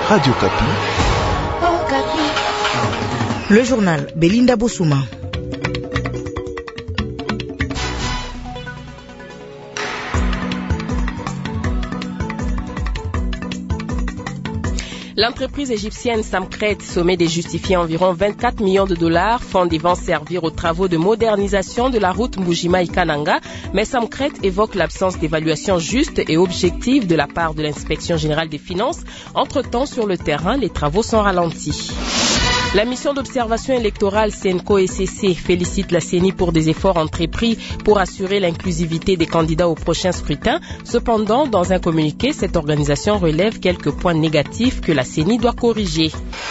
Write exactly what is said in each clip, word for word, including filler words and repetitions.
Radio Kapi. Oh, Kapi. Le journal Belinda Bossouma. L'entreprise égyptienne Samcret sommet des justifiés environ vingt-quatre millions de dollars. Fonds des vents servir aux travaux de modernisation de la route Mbujima-Kananga. Mais Samcret évoque l'absence d'évaluation juste et objective de la part de l'inspection générale des finances. Entre-temps, sur le terrain, les travaux sont ralentis. La mission d'observation électorale Senco et C C félicite la C E N I pour des efforts entrepris pour assurer l'inclusivité des candidats au prochain scrutin. Cependant, dans un communiqué, cette organisation relève quelques points négatifs que la C E N I doit corriger.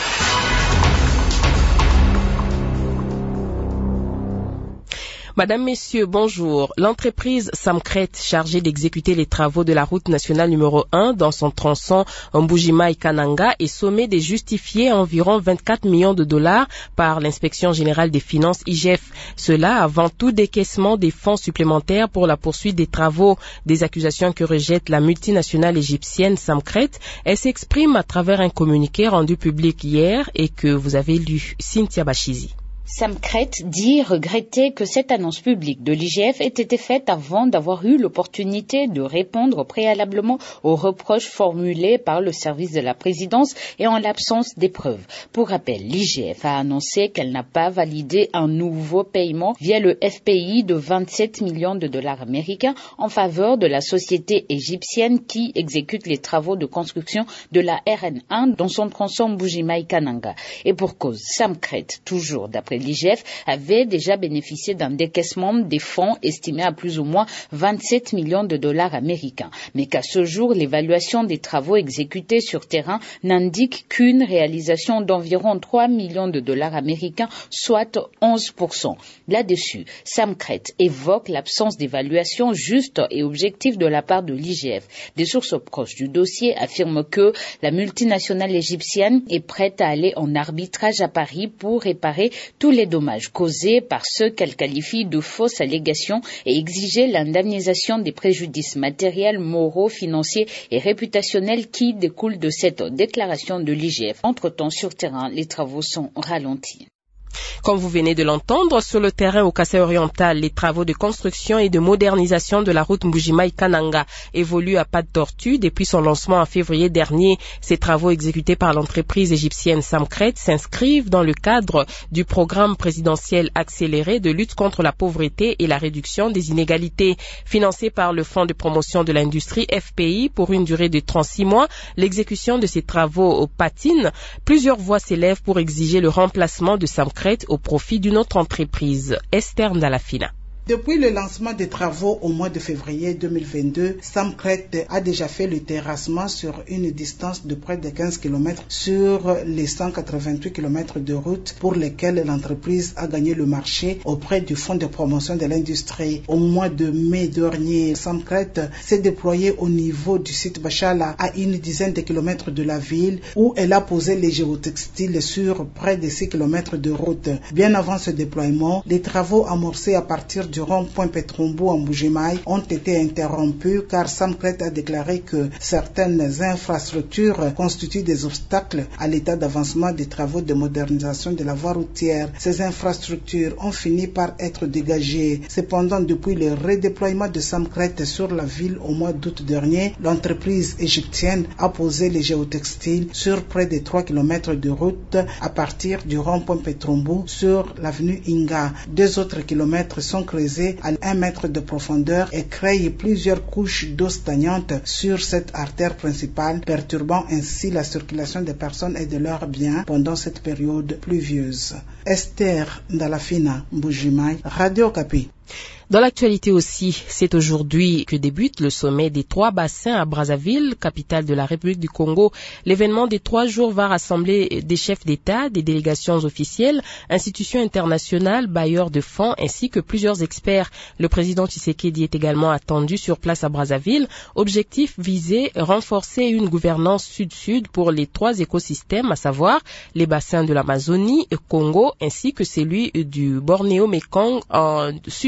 Madame, Messieurs, bonjour. L'entreprise Samcret, chargée d'exécuter les travaux de la route nationale numéro un dans son tronçon Mbujima-Kananga, est sommée des justifiés à environ vingt-quatre millions de dollars par l'inspection générale des finances I G F. Cela avant tout décaissement des fonds supplémentaires pour la poursuite des travaux. Des accusations que rejette la multinationale égyptienne Samcret. Elle s'exprime à travers un communiqué rendu public hier et que vous avez lu. Cynthia Bachizi. Samcret dit regretter que cette annonce publique de l'I G F ait été faite avant d'avoir eu l'opportunité de répondre préalablement aux reproches formulés par le service de la présidence et en l'absence des preuves. Pour rappel, l'I G F a annoncé qu'elle n'a pas validé un nouveau paiement via le F P I de vingt-sept millions de dollars américains en faveur de la société égyptienne qui exécute les travaux de construction de la R N un dans son tronçon Mbujima-Kananga. Et pour cause, Samcret, toujours d'après l'I G F, avait déjà bénéficié d'un décaissement des fonds estimés à plus ou moins vingt-sept millions de dollars américains. Mais qu'à ce jour, l'évaluation des travaux exécutés sur terrain n'indique qu'une réalisation d'environ trois millions de dollars américains, soit onze pour cent. Là-dessus, Samcret évoque l'absence d'évaluation juste et objective de la part de l'I G F. Des sources proches du dossier affirment que la multinationale égyptienne est prête à aller en arbitrage à Paris pour réparer tous les dommages causés par ceux qu'elle qualifie de fausses allégations et exiger l'indemnisation des préjudices matériels, moraux, financiers et réputationnels qui découlent de cette déclaration de l'I G F. Entre-temps, sur terrain, les travaux sont ralentis. Comme vous venez de l'entendre, sur le terrain au Kasaï oriental, les travaux de construction et de modernisation de la route Mbujima-Kananga évoluent à pas de tortue depuis son lancement en février dernier. Ces travaux exécutés par l'entreprise égyptienne Samcret s'inscrivent dans le cadre du programme présidentiel accéléré de lutte contre la pauvreté et la réduction des inégalités. Financé par le Fonds de promotion de l'industrie F P I pour une durée de trente-six mois, l'exécution de ces travaux patine. Plusieurs voix s'élèvent pour exiger le remplacement de Samcret au profit d'une autre entreprise, Esther Ndalafina. Depuis le lancement des travaux au mois de février deux mille vingt-deux, Samcret a déjà fait le terrassement sur une distance de près de quinze kilomètres sur les cent quatre-vingt-huit kilomètres de route pour lesquels l'entreprise a gagné le marché auprès du Fonds de promotion de l'industrie. Au mois de mai dernier, Samcret s'est déployé au niveau du site Bachala à une dizaine de kilomètres de la ville où elle a posé les géotextiles sur près de six kilomètres de route. Bien avant ce déploiement, les travaux amorcés à partir du rond-point Petrombo en Mbujimai ont été interrompus car Samcret a déclaré que certaines infrastructures constituent des obstacles à l'état d'avancement des travaux de modernisation de la voie routière. Ces infrastructures ont fini par être dégagées. Cependant, depuis le redéploiement de Samcret sur la ville au mois d'août dernier, l'entreprise égyptienne a posé les géotextiles sur près de trois kilomètres de route à partir du rond-point Petrombo sur l'avenue Inga. Deux autres kilomètres sont creusés à un mètre de profondeur et créent plusieurs couches d'eau stagnante sur cette artère principale, perturbant ainsi la circulation des personnes et de leurs biens pendant cette période pluvieuse. Esther Ndalafina, Mbujimai, Radio Kapi. Dans l'actualité aussi, c'est aujourd'hui que débute le sommet des trois bassins à Brazzaville, capitale de la République du Congo. L'événement des trois jours va rassembler des chefs d'État, des délégations officielles, institutions internationales, bailleurs de fonds ainsi que plusieurs experts. Le président Tshisekedi est également attendu sur place à Brazzaville. Objectif visé, renforcer une gouvernance sud-sud pour les trois écosystèmes, à savoir les bassins de l'Amazonie, Congo ainsi que celui du Bornéo-Mekong en sud-est.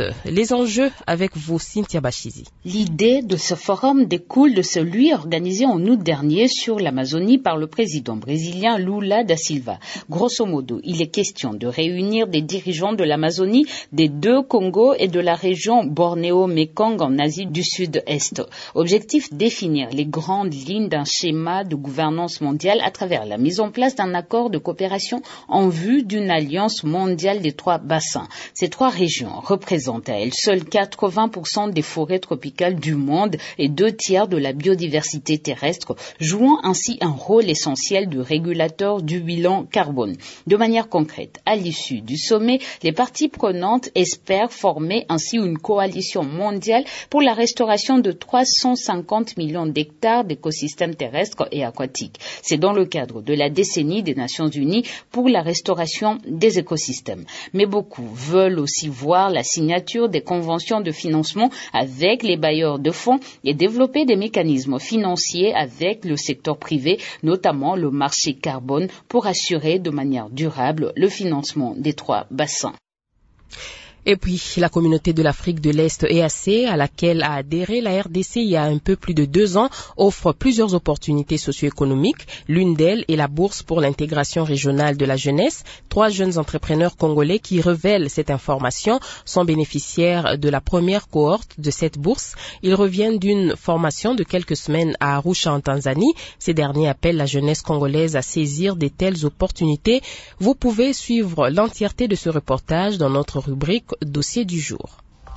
Les enjeux avec vous, Cynthia Bachizi. L'idée de ce forum découle de celui organisé en août dernier sur l'Amazonie par le président brésilien Lula da Silva. Grosso modo, il est question de réunir des dirigeants de l'Amazonie, des deux Congos et de la région Bornéo-Mékong en Asie du Sud-Est. Objectif, définir les grandes lignes d'un schéma de gouvernance mondiale à travers la mise en place d'un accord de coopération en vue d'une alliance mondiale des trois bassins. Ces trois régions représentent à elles seules quatre-vingts pour cent des forêts tropicales du monde et deux tiers de la biodiversité terrestre, jouant ainsi un rôle essentiel de régulateur du bilan carbone. De manière concrète, à l'issue du sommet, les parties prenantes espèrent former ainsi une coalition mondiale pour la restauration de trois cent cinquante millions d'hectares d'écosystèmes terrestres et aquatiques. C'est dans le cadre de la décennie des Nations Unies pour la restauration des écosystèmes. Mais beaucoup veulent aussi voir la signature des conventions de financement avec les bailleurs de fonds et développer des mécanismes financiers avec le secteur privé, notamment le marché carbone, pour assurer de manière durable le financement des trois bassins. Et puis, la communauté de l'Afrique de l'Est E A C, à laquelle a adhéré la R D C il y a un peu plus de deux ans, offre plusieurs opportunités socio-économiques. L'une d'elles est la bourse pour l'intégration régionale de la jeunesse. Trois jeunes entrepreneurs congolais qui révèlent cette information sont bénéficiaires de la première cohorte de cette bourse. Ils reviennent d'une formation de quelques semaines à Arusha en Tanzanie. Ces derniers appellent la jeunesse congolaise à saisir de telles opportunités. Vous pouvez suivre l'entièreté de ce reportage dans notre rubrique Dossier du jour.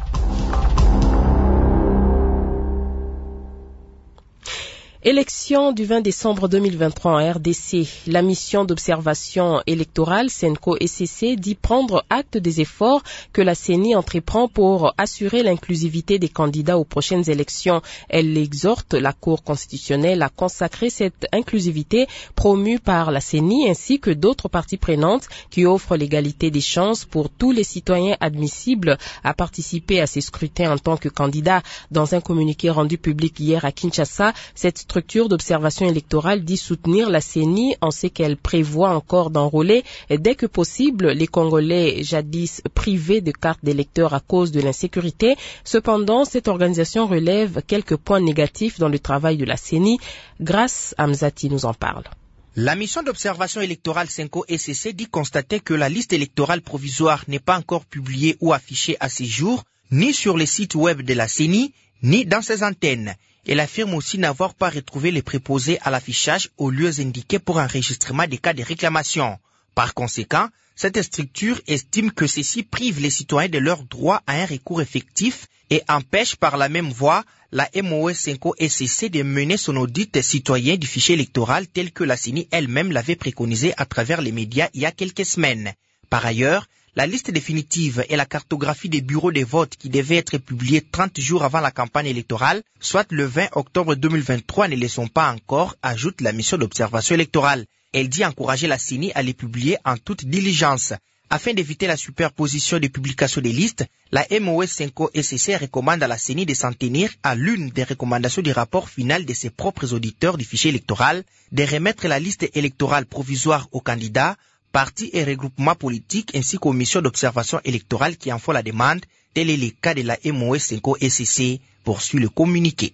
Élection du vingt décembre deux mille vingt-trois en R D C. La mission d'observation électorale Senko-E C C dit prendre acte des efforts que la C E N I entreprend pour assurer l'inclusivité des candidats aux prochaines élections. Elle exhorte la Cour constitutionnelle à consacrer cette inclusivité promue par la C E N I ainsi que d'autres parties prenantes qui offrent l'égalité des chances pour tous les citoyens admissibles à participer à ces scrutins en tant que candidats. Dans un communiqué rendu public hier à Kinshasa, cette structure d'observation électorale dit soutenir la C E N I en ce qu'elle prévoit encore d'enrôler dès que possible les Congolais jadis privés de cartes d'électeurs à cause de l'insécurité. Cependant, cette organisation relève quelques points négatifs dans le travail de la C E N I. Grâce à Mzati nous en parle. La mission d'observation électorale Senko-E C C dit constater que la liste électorale provisoire n'est pas encore publiée ou affichée à ce jour, ni sur les sites web de la C E N I, ni dans ses antennes. Elle affirme aussi n'avoir pas retrouvé les préposés à l'affichage aux lieux indiqués pour enregistrement des cas de réclamation. Par conséquent, cette structure estime que ceci prive les citoyens de leur droit à un recours effectif et empêche par la même voie la M O S Senko-E C C de mener son audit citoyen du fichier électoral tel que la C E N I elle-même l'avait préconisé à travers les médias il y a quelques semaines. Par ailleurs, la liste définitive et la cartographie des bureaux de vote qui devaient être publiés trente jours avant la campagne électorale, soit le vingt octobre deux mille vingt-trois, ne les sont pas encore, ajoute la mission d'observation électorale. Elle dit encourager la C E N I à les publier en toute diligence. Afin d'éviter la superposition des publications des listes, la M O S Senko-E C C recommande à la C E N I de s'en tenir à l'une des recommandations du rapport final de ses propres auditeurs du fichier électoral, de remettre la liste électorale provisoire aux candidats, partis et regroupements politiques ainsi qu'aux missions d'observation électorale qui en font la demande. Tel est le cas de la M O S Senko-E C C, poursuit le communiqué.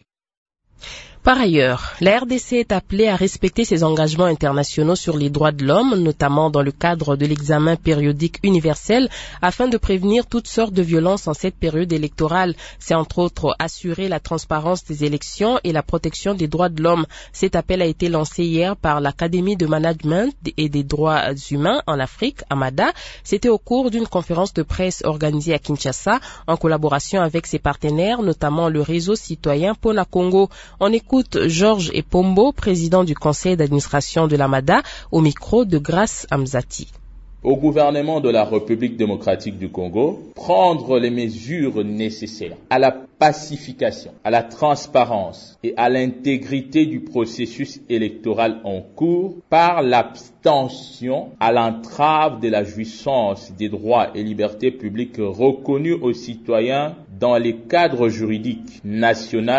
Par ailleurs, la R D C est appelée à respecter ses engagements internationaux sur les droits de l'homme, notamment dans le cadre de l'examen périodique universel, afin de prévenir toutes sortes de violences en cette période électorale. C'est entre autres assurer la transparence des élections et la protection des droits de l'homme. Cet appel a été lancé hier par l'Académie de Management et des droits humains en Afrique, AMADA. C'était au cours d'une conférence de presse organisée à Kinshasa, en collaboration avec ses partenaires, notamment le réseau citoyen Pona Congo. On écoute Georges Epombo, président du conseil d'administration de l'AMADA, au micro de Grâce Amzati. Au gouvernement de la République démocratique du Congo, prendre les mesures nécessaires à la pacification, à la transparence et à l'intégrité du processus électoral en cours par l'abstention à l'entrave de la jouissance des droits et libertés publiques reconnus aux citoyens dans les cadres juridiques national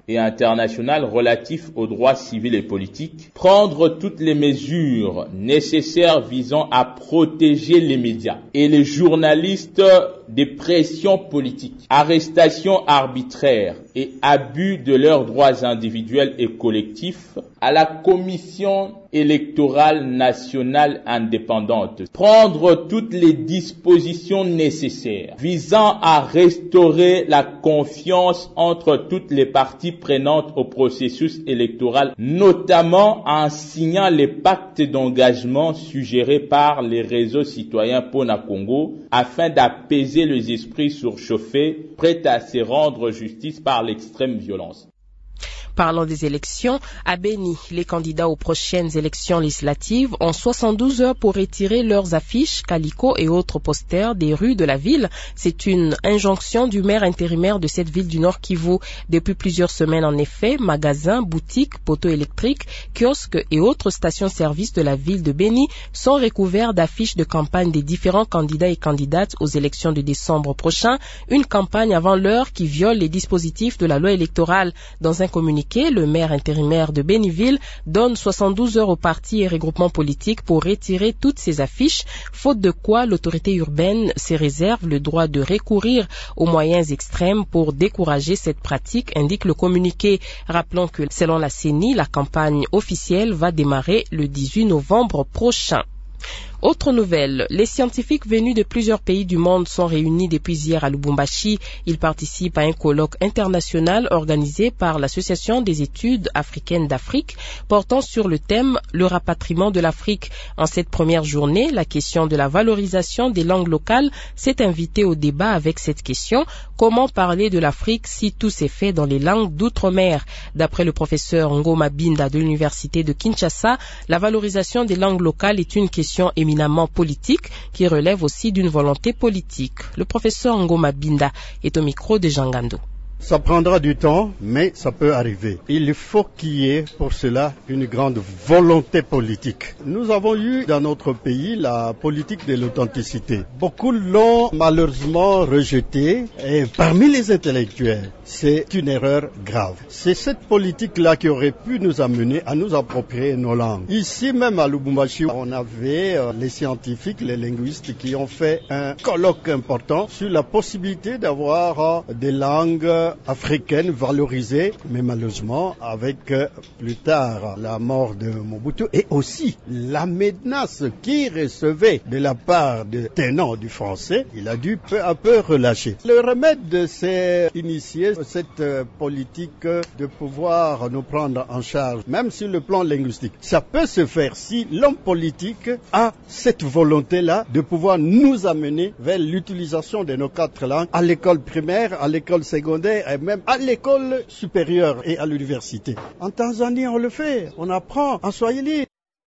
et international relatif aux droits civils et politiques, prendre toutes les mesures nécessaires visant à protéger les médias et les journalistes des pressions politiques, arrestations arbitraires et abus de leurs droits individuels et collectifs à la Commission électorale nationale indépendante. Prendre toutes les dispositions nécessaires visant à restaurer la confiance entre toutes les parties prenantes au processus électoral, notamment en signant les pactes d'engagement suggérés par les réseaux citoyens Pona Congo afin d'apaiser les esprits surchauffés, prêts à se rendre justice par l'extrême violence. Parlant des élections, à Beni, les candidats aux prochaines élections législatives ont soixante-douze heures pour retirer leurs affiches, calicots et autres posters des rues de la ville. C'est une injonction du maire intérimaire de cette ville du Nord Kivu. Depuis plusieurs semaines, en effet, magasins, boutiques, poteaux électriques, kiosques et autres stations-service de la ville de Beni sont recouverts d'affiches de campagne des différents candidats et candidates aux élections de décembre prochain. Une campagne avant l'heure qui viole les dispositifs de la loi électorale. Dans un communiqué, le maire intérimaire de Béniville donne soixante-douze heures aux partis et regroupements politiques pour retirer toutes ces affiches, faute de quoi l'autorité urbaine se réserve le droit de recourir aux moyens extrêmes pour décourager cette pratique, indique le communiqué. Rappelons que selon la C E N I, la campagne officielle va démarrer le dix-huit novembre prochain. Autre nouvelle, les scientifiques venus de plusieurs pays du monde sont réunis depuis hier à Lubumbashi. Ils participent à un colloque international organisé par l'Association des études africaines d'Afrique portant sur le thème « Le rapatriement de l'Afrique ». En cette première journée, la question de la valorisation des langues locales s'est invitée au débat avec cette question « Comment parler de l'Afrique si tout s'est fait dans les langues d'outre-mer ?» D'après le professeur Ngoma Binda de l'Université de Kinshasa, la valorisation des langues locales est une question éminemment politique qui relève aussi d'une volonté politique. Le professeur Ngoma Binda est au micro de Jean Gando. Ça prendra du temps, mais ça peut arriver. Il faut qu'il y ait pour cela une grande volonté politique. Nous avons eu dans notre pays la politique de l'authenticité. Beaucoup l'ont malheureusement rejetée et parmi les intellectuels, c'est une erreur grave. C'est cette politique-là qui aurait pu nous amener à nous approprier nos langues. Ici même à Lubumbashi, on avait euh, les scientifiques, les linguistes qui ont fait un colloque important sur la possibilité d'avoir euh, des langues africaine valorisée, mais malheureusement avec euh, plus tard la mort de Mobutu et aussi la menace qu'il recevait de la part des tenants du français, il a dû peu à peu relâcher. Le remède, c'est initier cette euh, politique de pouvoir nous prendre en charge, même sur le plan linguistique. Ça peut se faire si l'homme politique a cette volonté-là de pouvoir nous amener vers l'utilisation de nos quatre langues à l'école primaire, à l'école secondaire, et même à l'école supérieure et à l'université. En Tanzanie, on le fait, on apprend en swahili.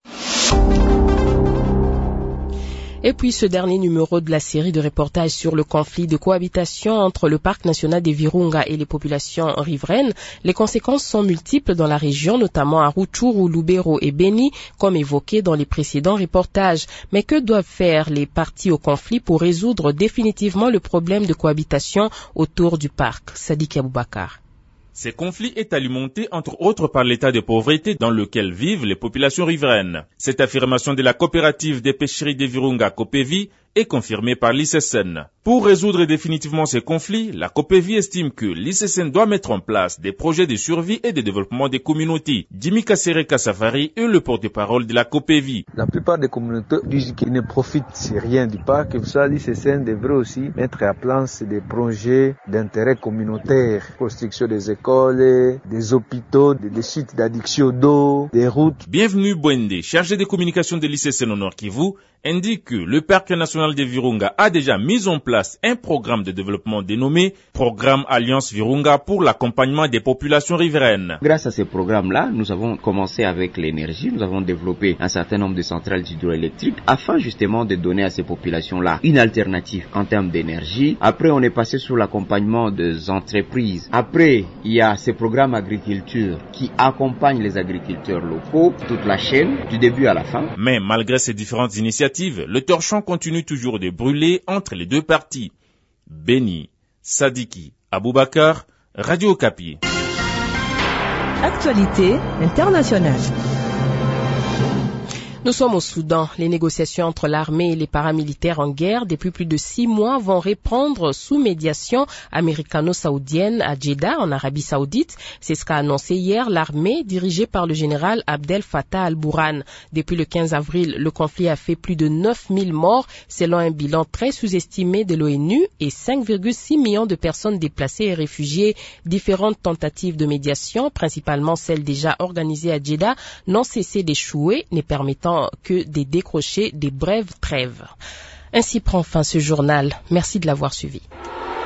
Et puis ce dernier numéro de la série de reportages sur le conflit de cohabitation entre le parc national des Virunga et les populations riveraines. Les conséquences sont multiples dans la région, notamment à Rutshuru, Lubero et Beni, comme évoqué dans les précédents reportages. Mais que doivent faire les parties au conflit pour résoudre définitivement le problème de cohabitation autour du parc? Sadiq Aboubakar. Ce conflit est alimenté entre autres par l'état de pauvreté dans lequel vivent les populations riveraines. Cette affirmation de la coopérative des pêcheries des Virunga Copevi est confirmée par l'I C S N. Pour résoudre définitivement ces conflits, la Copevi estime que l'I C S N doit mettre en place des projets de survie et de développement des communautés. Jimmy Kasereka Safari est le porte-parole de la Copevi. La plupart des communautés disent qu'ils ne profitent rien du parc, et pour ça l'I C S N devrait aussi mettre en place des projets d'intérêt communautaire, construction des écoles, des hôpitaux, des sites d'addiction d'eau, des routes. Bienvenue Bwende, chargé de communication de l'I C S N au Nord Kivu, indique que le parc national des Virunga a déjà mis en place un programme de développement dénommé Programme Alliance Virunga pour l'accompagnement des populations riveraines. Grâce à ce programme-là, nous avons commencé avec l'énergie, nous avons développé un certain nombre de centrales hydroélectriques afin justement de donner à ces populations-là une alternative en termes d'énergie. Après, on est passé sur l'accompagnement des entreprises. Après, il y a ces programmes agriculture qui accompagnent les agriculteurs locaux, toute la chaîne, du début à la fin. Mais malgré ces différentes initiatives, le torchon continue toujours de brûler entre les deux parties. Beni, Sadiki, Aboubakar, Radio Okapi. Actualité internationale. Nous sommes au Soudan. Les négociations entre l'armée et les paramilitaires en guerre depuis plus de six mois vont reprendre sous médiation américano-saoudienne à Jeddah, en Arabie Saoudite. C'est ce qu'a annoncé hier l'armée dirigée par le général Abdel Fattah al-Burhan. Depuis le quinze avril, le conflit a fait plus de neuf mille morts, selon un bilan très sous-estimé de l'ONU, et cinq virgule six millions de personnes déplacées et réfugiées. Différentes tentatives de médiation, principalement celles déjà organisées à Jeddah, n'ont cessé d'échouer, ne permettant que de décrocher des brèves trêves. Ainsi prend fin ce journal. Merci de l'avoir suivi.